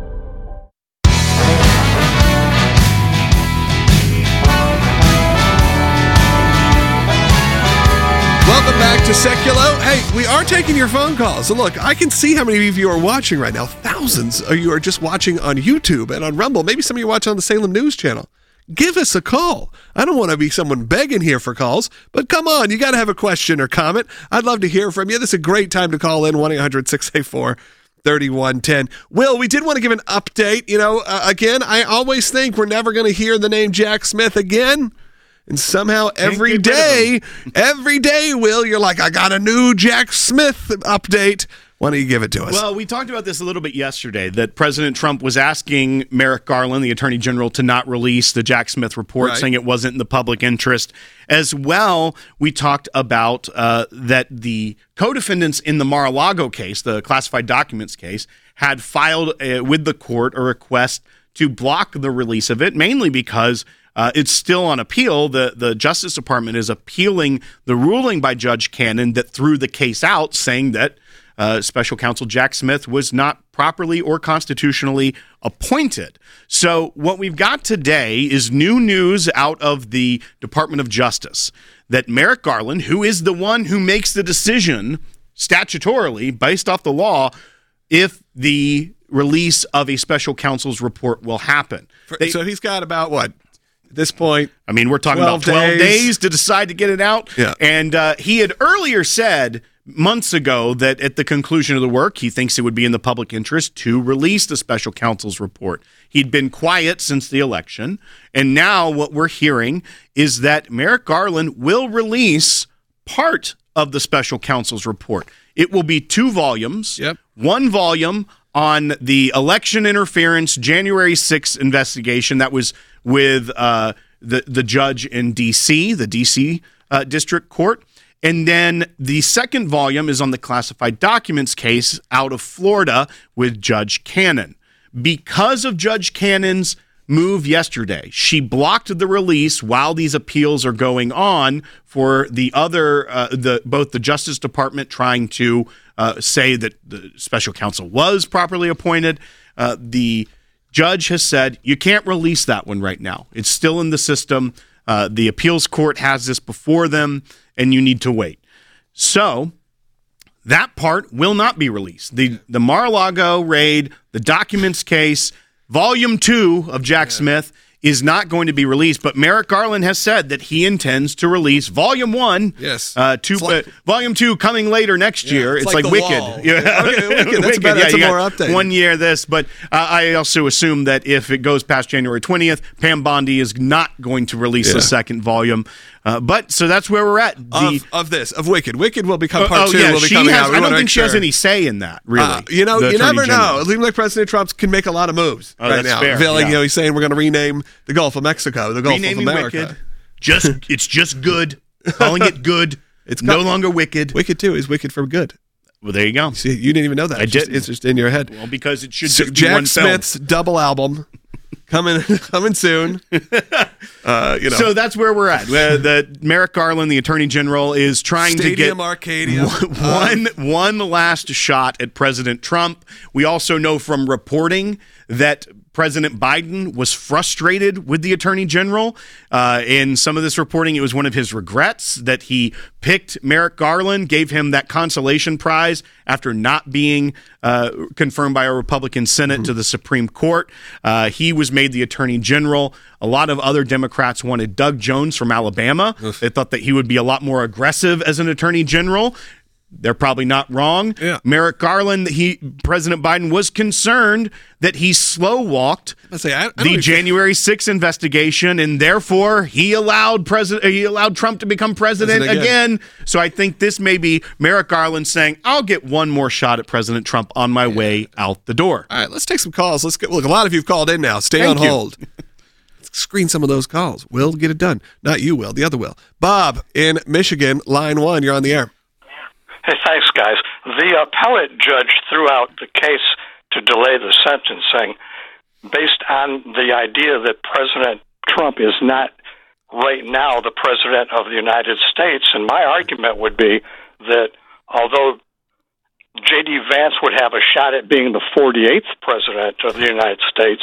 Welcome back to Seculo. Hey, we are taking your phone calls. So look, I can see how many of you are watching right now. Thousands of you are just watching on YouTube and on Rumble. Maybe some of you watch on the Salem News Channel. Give us a call. I don't want to be someone begging here for calls, but come on, you got to have a question or comment. I'd love to hear from you. This is a great time to call in, one eight hundred six eight four three one one zero. Will, we did want to give an update. You know, uh, again, I always think we're never going to hear the name Jack Smith again. And somehow every day, every day, Will, you're like, I got a new Jack Smith update. Why don't you give it to us? Well, we talked about this a little bit yesterday, that President Trump was asking Merrick Garland, the Attorney General, to not release the Jack Smith report, right, saying it wasn't in the public interest. As well, we talked about uh, that the co-defendants in the Mar-a-Lago case, the classified documents case, had filed uh, with the court a request to block the release of it, mainly because Uh, it's still on appeal. The the Justice Department is appealing the ruling by Judge Cannon that threw the case out, saying that uh, Special Counsel Jack Smith was not properly or constitutionally appointed. So what we've got today is new news out of the Department of Justice that Merrick Garland, who is the one who makes the decision statutorily based off the law, if the release of a special counsel's report will happen. They, so he's got about what? At this point, I mean, we're talking about twelve days. days to decide to get it out. Yeah. And uh, he had earlier said months ago that at the conclusion of the work, he thinks it would be in the public interest to release the special counsel's report. He'd been quiet since the election. And now what we're hearing is that Merrick Garland will release part of the special counsel's report. It will be two volumes. Yep. One volume on the election interference January sixth investigation that was with uh, the, the judge in D C, the D C uh, District Court. And then the second volume is on the classified documents case out of Florida with Judge Cannon. Because of Judge Cannon's move yesterday, she blocked the release while these appeals are going on for the other, uh, the both the Justice Department trying to uh, say that the special counsel was properly appointed. Uh, the judge has said, you can't release that one right now. It's still in the system. Uh, the appeals court has this before them, and you need to wait. So that part will not be released. The the Mar-a-Lago raid, the documents case, volume two of Jack yeah. Smith is not going to be released, but Merrick Garland has said that he intends to release Volume One. Yes. Uh, two, like, uh, Volume Two coming later next yeah, year. It's, it's like, like, like Wicked. Wall. Yeah. Okay, Wicked. That's, Wicked. about, Yeah, that's a you more got update. One year this, but uh, I also assume that if it goes past January twentieth, Pam Bondi is not going to release Yeah. the second volume. Uh, but so that's where we're at. The, Of, of this, of Wicked. Wicked will become oh, part oh, two. yeah, will be she coming has, out. We I wanna don't make think she has sure. any say in that, really. Uh, you know, the you Attorney never General. know. It seems like President Trump can make a lot of moves Oh, right that's now. fair, Feeling, yeah. you know, he's saying we're going to rename the Gulf of Mexico, the Gulf Renaming of America. Wicked. Just it's just good. Calling it good. It's no got- longer wicked. Wicked too is Wicked for good. Well, there you go. See, you didn't even know that. I It's just- didn't. It's just in your head. Well, because it should So just be Jack one film. Smith's double album coming coming soon. Uh, you know, So that's where we're at. Uh, the Merrick Garland, the Attorney General, is trying Stadium to get Arcadia. one one last shot at President Trump. We also know from reporting that President Biden was frustrated with the Attorney General. Uh, in some of this reporting, it was one of his regrets that he picked Merrick Garland, gave him that consolation prize after not being uh, confirmed by a Republican Senate mm-hmm. to the Supreme Court. Uh, he was made the Attorney General. A lot of other Democrats wanted Doug Jones from Alabama. Oof. They thought that he would be a lot more aggressive as an Attorney General. They're probably not wrong. Yeah. Merrick Garland, he President Biden was concerned that he slow walked say, I, I the even, January sixth investigation, and therefore he allowed president he allowed Trump to become president, president again. again. So I think this may be Merrick Garland saying, "I'll get one more shot at President Trump on my yeah. way out the door." All right, let's take some calls. Let's get look. A lot of you've called in now. Stay Thank on you. hold. Let's screen some of those calls. Will, get it done. Not you, Will. The other Will. Bob in Michigan, line one. You're on the air. Hey, thanks, guys. The appellate judge threw out the case to delay the sentencing based on the idea that President Trump is not right now the President of the United States. And my argument would be that although J D. Vance would have a shot at being the forty-eighth President of the United States,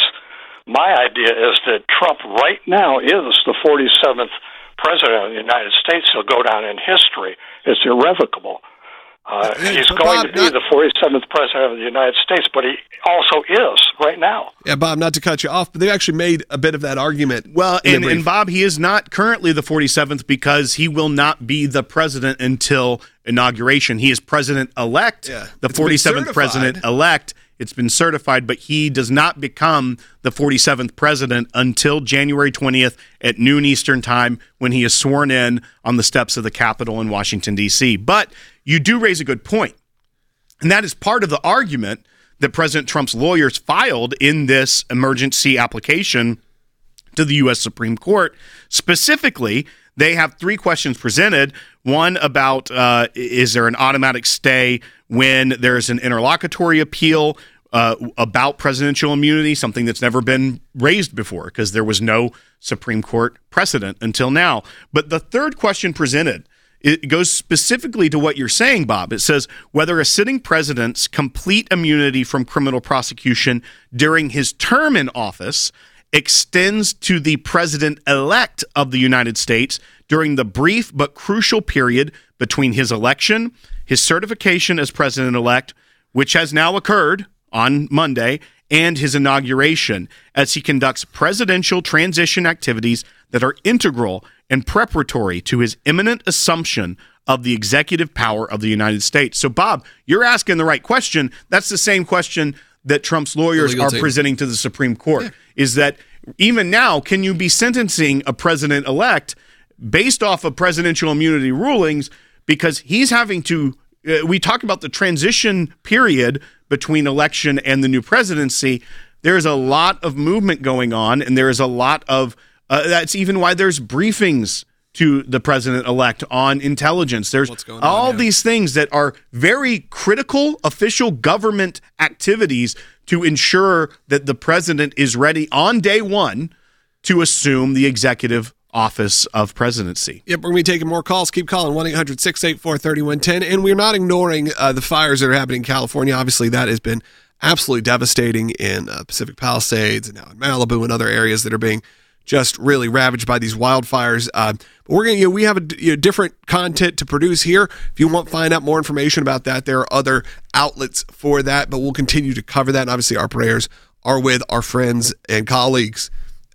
my idea is that Trump right now is the forty-seventh President of the United States. He'll go down in history. It's irrevocable. Uh, Hey, he's but going Bob, to be not- the forty-seventh President of the United States, but he also is right now. Yeah, Bob, not to cut you off, but they actually made a bit of that argument. Well, in the and, brief. and Bob, he is not currently the forty-seventh because he will not be the president until inauguration. He is president-elect, Yeah. the It's been forty-seventh certified. president-elect. It's been certified, but he does not become the forty-seventh president until January twentieth at noon Eastern time when he is sworn in on the steps of the Capitol in Washington, D C. But you do raise a good point, and that is part of the argument that President Trump's lawyers filed in this emergency application to the U S Supreme Court. Specifically, they have three questions presented. One about uh, is there an automatic stay when there's an interlocutory appeal uh, about presidential immunity, something that's never been raised before because there was no Supreme Court precedent until now. But the third question presented, it goes specifically to what you're saying, Bob. It says whether a sitting president's complete immunity from criminal prosecution during his term in office extends to the president-elect of the United States during the brief but crucial period between his election, his certification as president-elect, which has now occurred on Monday, and his inauguration, as he conducts presidential transition activities that are integral and preparatory to his imminent assumption of the executive power of the United States. So, Bob, you're asking the right question. That's the same question that Trump's lawyers Illegal are team. presenting to the Supreme Court, yeah. is that even now, can you be sentencing a president-elect based off of presidential immunity rulings because he's having to uh, we talk about the transition period between election and the new presidency. There's a lot of movement going on, and there is a lot of uh, that's even why there's briefings to the president-elect on intelligence. There's on, all yeah. these things that are very critical official government activities to ensure that the president is ready on day one to assume the executive office of presidency. Yep, we're going to be taking more calls. Keep calling, one eight hundred six eight four three one one zero. And we're not ignoring uh, the fires that are happening in California. Obviously, that has been absolutely devastating in uh, Pacific Palisades and now in Malibu and other areas that are being just really ravaged by these wildfires. Uh, but we're going to, you know, we have a you know, different content to produce here. If you want to find out more information about that, there are other outlets for that, but we'll continue to cover that. And obviously, our prayers are with our friends and colleagues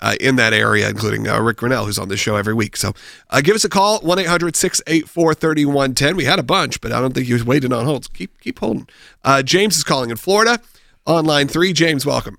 uh, in that area, including uh, Rick Grinnell, who's on this show every week. So uh, give us a call, one eight hundred six eight four three one one zero. We had a bunch, but I don't think he was waiting on hold. Keep, keep holding. Uh, James is calling in Florida on line three. James, welcome.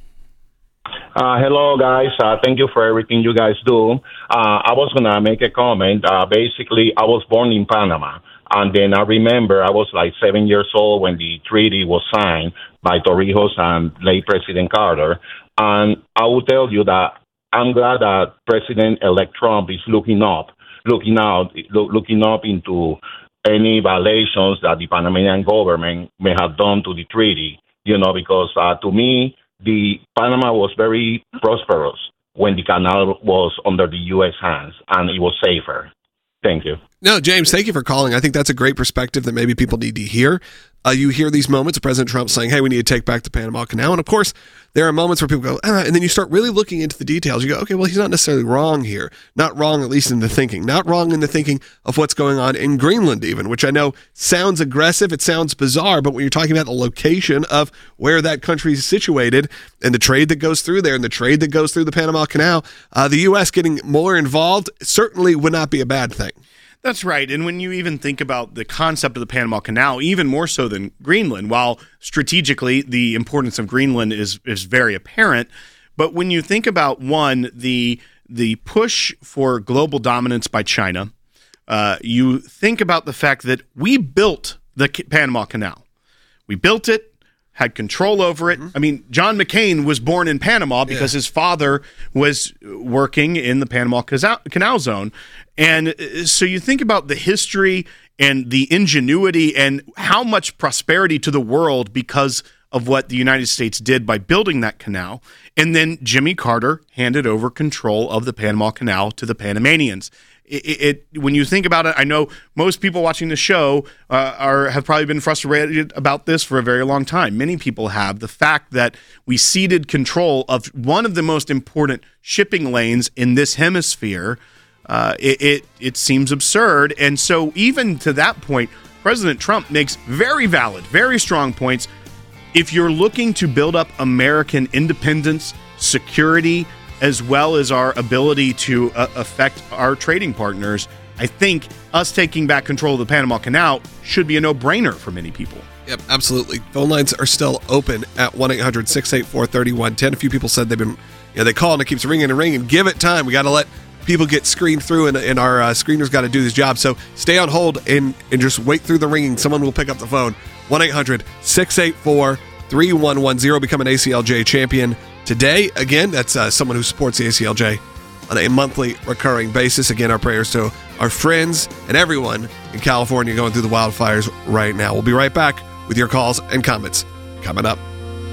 Uh, hello, guys. Uh, thank you for everything you guys do. Uh, I was going to make a comment. Uh, basically, I was born in Panama, and then I remember I was like seven years old when the treaty was signed by Torrijos and late President Carter. And I will tell you that I'm glad that President-elect Trump is looking up, looking out, lo- looking up into any violations that the Panamanian government may have done to the treaty, you know, because uh, to me, the Panama was very prosperous when the canal was under the U S hands, and it was safer. Thank you. No, James, thank you for calling. I think that's a great perspective that maybe people need to hear. Uh, you hear these moments of President Trump saying, hey, we need to take back the Panama Canal. And of course, there are moments where people go, ah, and then you start really looking into the details. You go, okay, well, he's not necessarily wrong here. Not wrong, at least in the thinking. Not wrong in the thinking of what's going on in Greenland even, which I know sounds aggressive. It sounds bizarre. But when you're talking about the location of where that country is situated and the trade that goes through there and the trade that goes through the Panama Canal, uh, the U S getting more involved certainly would not be a bad thing. That's right. And when you even think about the concept of the Panama Canal, even more so than Greenland, while strategically the importance of Greenland is is very apparent, but when you think about, one, the the push for global dominance by China, uh, you think about the fact that we built the Panama Canal. We built it, had control over it. Mm-hmm. I mean, John McCain was born in Panama because yeah. his father was working in the Panama Canal Zone. And so you think about the history and the ingenuity and how much prosperity to the world because of what the United States did by building that canal. And then Jimmy Carter handed over control of the Panama Canal to the Panamanians. It, it when you think about it, I know most people watching the show uh, are have probably been frustrated about this for a very long time. Many people have. The fact that we ceded control of one of the most important shipping lanes in this hemisphere, uh, it, it it seems absurd. And so even to that point, President Trump makes very valid, very strong points. If you're looking to build up American independence, security, as well as our ability to uh, affect our trading partners, I think us taking back control of the Panama Canal should be a no-brainer for many people. Yep, absolutely. Phone lines are still open at one eight hundred six eight four three one one zero. A few people said they've been, you know, they call and it keeps ringing and ringing. Give it time. We got to let people get screened through, and, and our uh, screener's got to do this job. So stay on hold and, and just wait through the ringing. Someone will pick up the phone. one eight hundred six eight four three one one zero. Become an A C L J champion today. Again, that's uh, someone who supports the A C L J on a monthly recurring basis. Again, our prayers to our friends and everyone in California going through the wildfires right now. We'll be right back with your calls and comments coming up.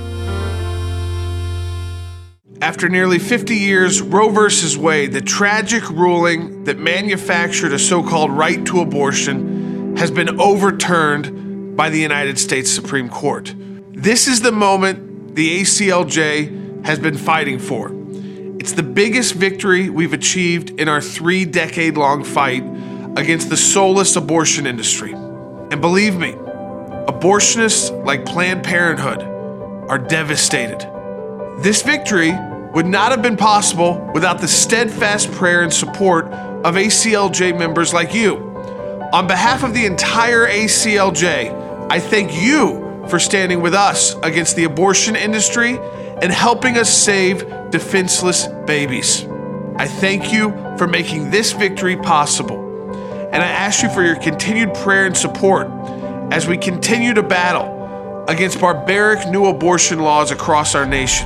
After nearly fifty years, Roe versus Wade, the tragic ruling that manufactured a so-called right to abortion, has been overturned by the United States Supreme Court. This is the moment the A C L J has been fighting for. It's the biggest victory we've achieved in our three-decade-long fight against the soulless abortion industry. And believe me, abortionists like Planned Parenthood are devastated. This victory would not have been possible without the steadfast prayer and support of A C L J members like you. On behalf of the entire A C L J, I thank you for standing with us against the abortion industry and helping us save defenseless babies. I thank you for making this victory possible. And I ask you for your continued prayer and support as we continue to battle against barbaric new abortion laws across our nation.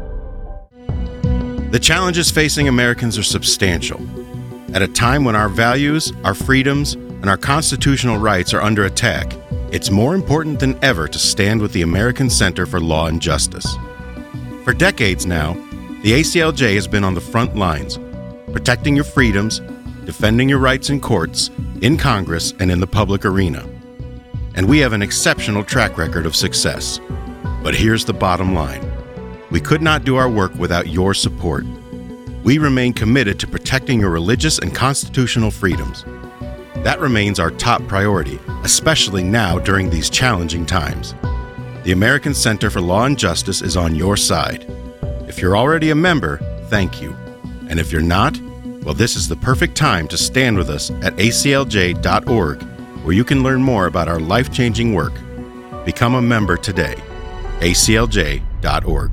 The challenges facing Americans are substantial. At a time when our values, our freedoms, and our constitutional rights are under attack, it's more important than ever to stand with the American Center for Law and Justice. For decades now, the A C L J has been on the front lines, protecting your freedoms, defending your rights in courts, in Congress, and in the public arena. And we have an exceptional track record of success. But here's the bottom line. We could not do our work without your support. We remain committed to protecting your religious and constitutional freedoms. That remains our top priority, especially now during these challenging times. The American Center for Law and Justice is on your side. If you're already a member, thank you. And if you're not, well, this is the perfect time to stand with us at A C L J dot org, where you can learn more about our life-changing work. Become a member today. A C L J dot org.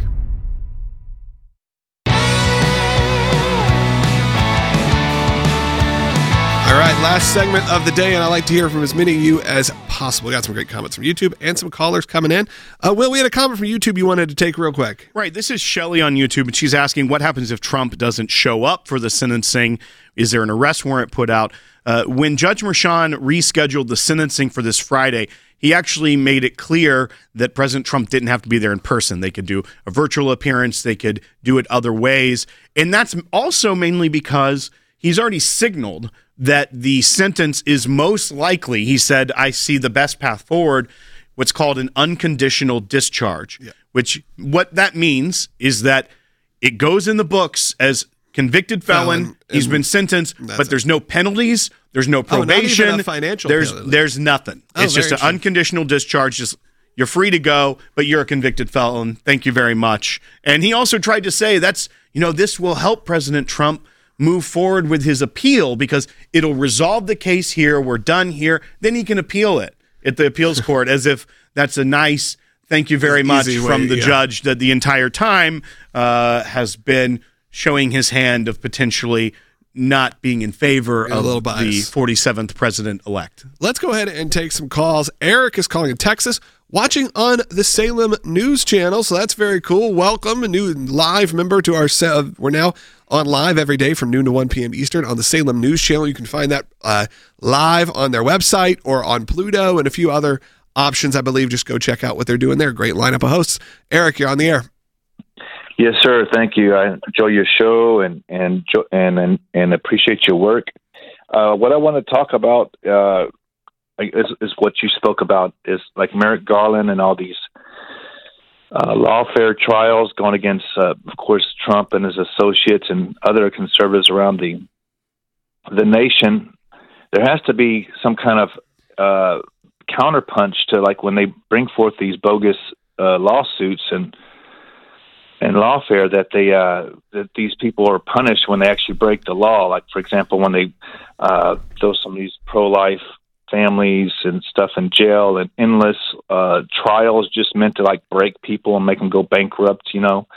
All right, last segment of the day, and I'd like to hear from as many of you as possible. We got some great comments from YouTube and some callers coming in. Uh, Will, we had a comment from YouTube you wanted to take real quick. Right. This is Shelly on YouTube, and she's asking, what happens if Trump doesn't show up for the sentencing? Is there an arrest warrant put out? Uh, when Judge Merchan rescheduled the sentencing for this Friday, he actually made it clear that President Trump didn't have to be there in person. They could do a virtual appearance. They could do it other ways. And that's also mainly because he's already signaled that the sentence is most likely, he said, I see the best path forward, what's called an unconditional discharge, yeah. which what that means is that it goes in the books as convicted felon. felon he's been sentenced, but there's it. no penalties. There's no probation. Oh, not even a financial there's penalty. There's nothing. Oh, it's just an unconditional discharge. Just you're free to go, but you're a convicted felon. Thank you very much. And he also tried to say that's, you know, this will help President Trump move forward with his appeal because it'll resolve the case here. We're done here. Then he can appeal it at the appeals court as if that's a nice thank you very much way, from the yeah. judge that the entire time uh, has been showing his hand of potentially not being in favor You're of the forty-seventh president-elect. Let's go ahead and take some calls. Eric is calling in Texas, watching on the Salem News Channel, so that's very cool. Welcome, a new live member to our uh, we're now on live every day from noon to one p.m. Eastern on the Salem News Channel. You can find that uh, live on their website or on Pluto and a few other options, I believe. Just go check out what they're doing there. Great lineup of hosts. Eric, you're on the air. Yes, sir. Thank you. I enjoy your show and and and and, and appreciate your work. Uh, what I want to talk about uh, is, is what you spoke about, is like Merrick Garland and all these uh, lawfare trials going against, uh, of course, Trump and his associates and other conservatives around the the nation. There has to be some kind of uh, counterpunch to, like, when they bring forth these bogus uh, lawsuits and. and lawfare, that they uh, that these people are punished when they actually break the law. Like, for example, when they uh, throw some of these pro-life families and stuff in jail, and endless uh, trials just meant to, like, break people and make them go bankrupt, you know.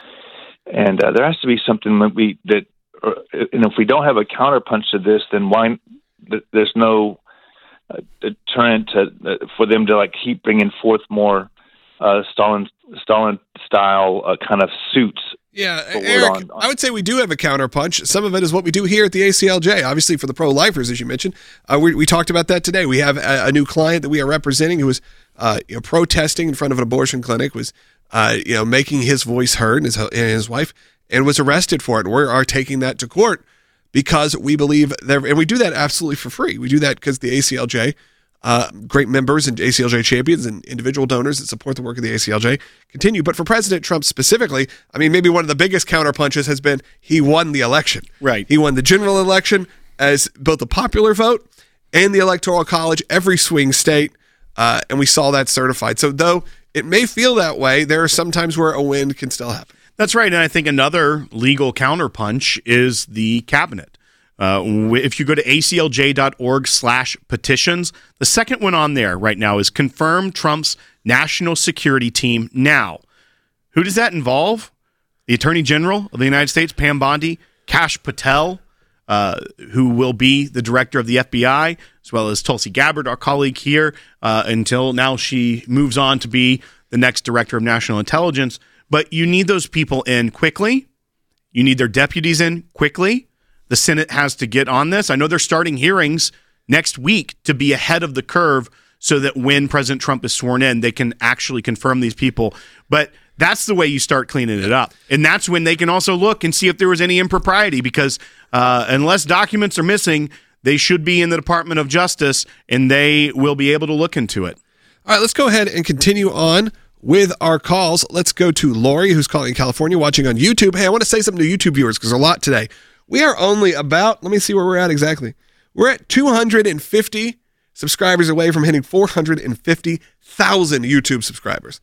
And uh, there has to be something that we that, uh, and if we don't have a counterpunch to this, then why? There's no uh, deterrent to, uh, for them to, like, keep bringing forth more uh, Stalin. Stalin style uh, kind of suits. Yeah, Eric, on, on. I would say we do have a counterpunch. Some of it is what we do here at the A C L J. Obviously, for the pro-lifers, as you mentioned, uh, we, we talked about that today. We have a, a new client that we are representing who was uh, you know, protesting in front of an abortion clinic, was uh, you know making his voice heard, and his, and his wife, and was arrested for it. And we are taking that to court because we believe there, and we do that absolutely for free. We do that because the A C L J. Uh, great members and A C L J champions and individual donors that support the work of the A C L J continue. But for President Trump specifically, I mean, maybe one of the biggest counterpunches has been he won the election. Right. He won the general election as both the popular vote and the Electoral College, every swing state, uh, and we saw that certified. So though it may feel that way, there are some times where a win can still happen. That's right, and I think another legal counterpunch is the cabinet. Uh, if you go to A C L J dot org slash petitions, the second one on there right now is confirm Trump's national security team now. Who does that involve? The Attorney General of the United States, Pam Bondi, Kash Patel, uh, who will be the director of the F B I, as well as Tulsi Gabbard, our colleague here, uh, until now she moves on to be the next director of national intelligence. But you need those people in quickly. You need their deputies in quickly. The Senate has to get on this. I know they're starting hearings next week to be ahead of the curve so that when President Trump is sworn in, they can actually confirm these people. But that's the way you start cleaning it up. And that's when they can also look and see if there was any impropriety, because uh, unless documents are missing, they should be in the Department of Justice, and they will be able to look into it. All right, let's go ahead and continue on with our calls. Let's go to Lori, who's calling in California, watching on YouTube. Hey, I want to say something to YouTube viewers because there's a lot today. We are only about, let me see where we're at exactly. We're at two hundred fifty subscribers away from hitting four hundred fifty thousand YouTube subscribers.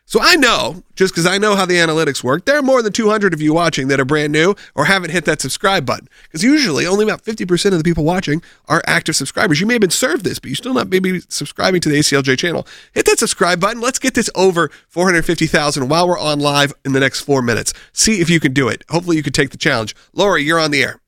So I know, just because I know how the analytics work, there are more than two hundred of you watching that are brand new or haven't hit that subscribe button. Because usually only about fifty percent of the people watching are active subscribers. You may have been served this, but you're still not maybe subscribing to the A C L J channel. Hit that subscribe button. Let's get this over four hundred fifty thousand while we're on live in the next four minutes. See if you can do it. Hopefully you can take the challenge. Lori, you're on the air.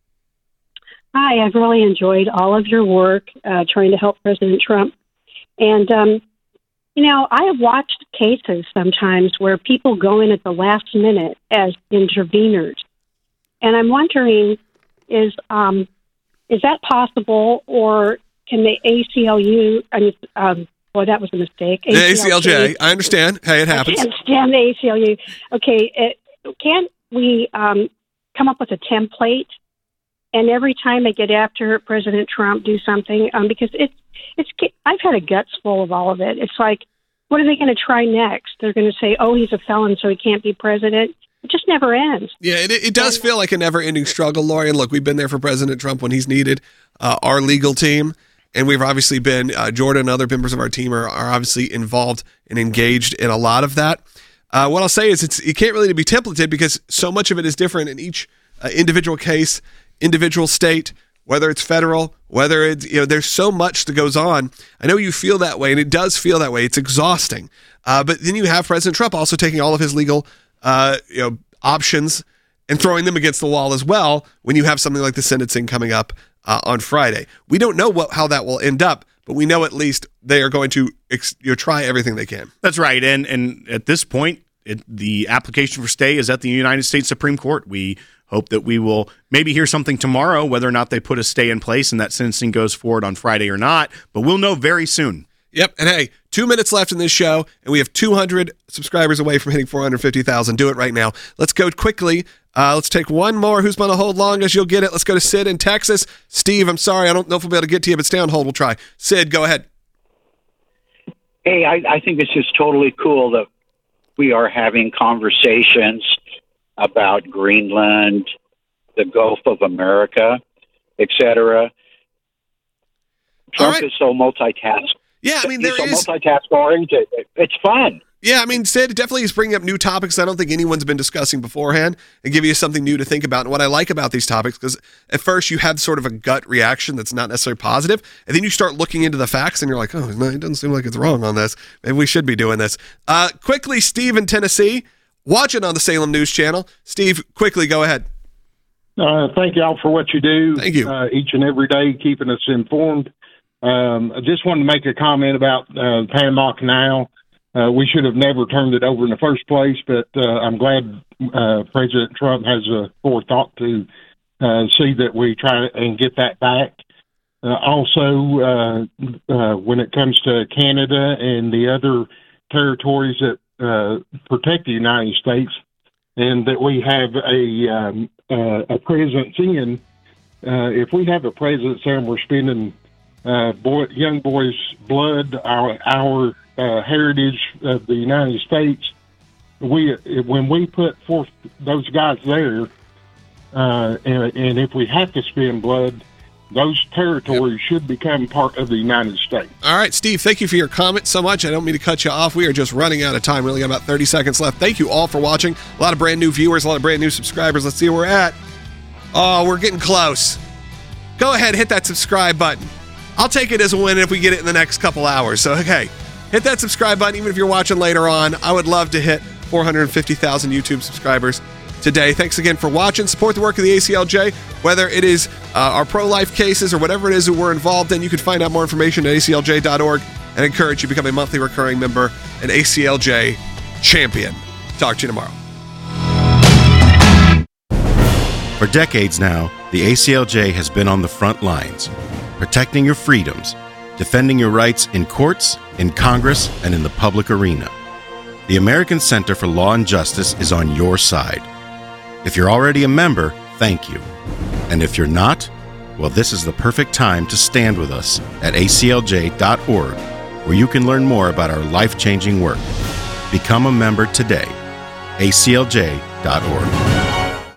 Hi, I've really enjoyed all of your work uh, trying to help President Trump. And, um, you know, I have watched cases sometimes where people go in at the last minute as interveners. And I'm wondering, is um, is that possible, or can the A C L U, I mean, um, well, that was a mistake. The A C L J, I understand. Hey, it happens. I understand the A C L U. Okay, it, can't we um, come up with a template, and every time they get after President Trump, do something? Um, because it's, it's, I've had a guts full of all of it. It's like, what are they going to try next? They're going to say, oh, he's a felon, so he can't be president. It just never ends. Yeah, it, it does feel like a never-ending struggle, Lori. And look, we've been there for President Trump when he's needed uh, our legal team. And we've obviously been, uh, Jordan and other members of our team are, are obviously involved and engaged in a lot of that. Uh, what I'll say is it's it can't really be templated because so much of it is different in each uh, individual case, individual state, whether it's federal, whether it's, you know, there's so much that goes on. I know you feel that way, and it does feel that way. It's exhausting. Uh, but then you have President Trump also taking all of his legal uh, you know, options and throwing them against the wall as well when you have something like the sentencing coming up uh, on Friday. We don't know what how that will end up, but we know at least they are going to ex- you know, try everything they can. That's right. And, and at this point, it, the application for stay is at the United States Supreme Court. We hope that we will maybe hear something tomorrow, whether or not they put a stay in place and that sentencing goes forward on Friday or not. But we'll know very soon. Yep. And hey, two minutes left in this show, and we have two hundred subscribers away from hitting four hundred fifty thousand. Do it right now. Let's go quickly. Uh, let's take one more. Who's going to hold longest? You'll get it. Let's go to Sid in Texas. Steve, I'm sorry. I don't know if we'll be able to get to you, but stay on hold. We'll try. Sid, go ahead. Hey, I, I think it's just totally cool that we are having conversations about Greenland, the Gulf of America, et cetera. Trump right. is so multitask. Yeah, I mean, there He's is so multitask oriented. It's fun. Yeah, I mean, Sid definitely is bringing up new topics I don't think anyone's been discussing beforehand and giving you something new to think about. And what I like about these topics, because at first you have sort of a gut reaction that's not necessarily positive, and then you start looking into the facts and you're like, oh, no, it doesn't seem like it's wrong on this. Maybe we should be doing this. Uh, quickly, Steve in Tennessee, watching on the Salem News Channel. Steve, quickly, go ahead. Uh, thank y'all for what you do. Thank you. Uh, each and every day, keeping us informed. Um, I just wanted to make a comment about uh, the Panama Canal. Uh, we should have never turned it over in the first place, but uh, I'm glad uh, President Trump has a forethought to uh, see that we try and get that back. Uh, also, uh, uh, when it comes to Canada and the other territories that uh, protect the United States, and that we have a um, uh, a presence in, uh, if we have a presence there and we're spending uh, boy, young boys' blood, our our Uh, heritage of the United States, we when we put forth those guys there, uh, and, and if we have to spend blood, those territories yep. should become part of the United States. All right, Steve, thank you for your comment so much. I don't mean to cut you off. We are just running out of time. We only got about thirty seconds left. Thank you all for watching. A lot of brand new viewers, a lot of brand new subscribers. Let's see where we're at. Oh, we're getting close. Go ahead, hit that subscribe button. I'll take it as a win if we get it in the next couple hours. So, okay. Hit that subscribe button, even if you're watching later on. I would love to hit four hundred fifty thousand YouTube subscribers today. Thanks again for watching. Support the work of the A C L J, whether it is uh, our pro-life cases or whatever it is that we're involved in. You can find out more information at A C L J dot org and encourage you to become a monthly recurring member, an A C L J champion. Talk to you tomorrow. For decades now, the A C L J has been on the front lines, protecting your freedoms, defending your rights in courts, in Congress, and in the public arena. The American Center for Law and Justice is on your side. If you're already a member, thank you. And if you're not, well, this is the perfect time to stand with us at A C L J dot org, where you can learn more about our life-changing work. Become a member today. A C L J dot org.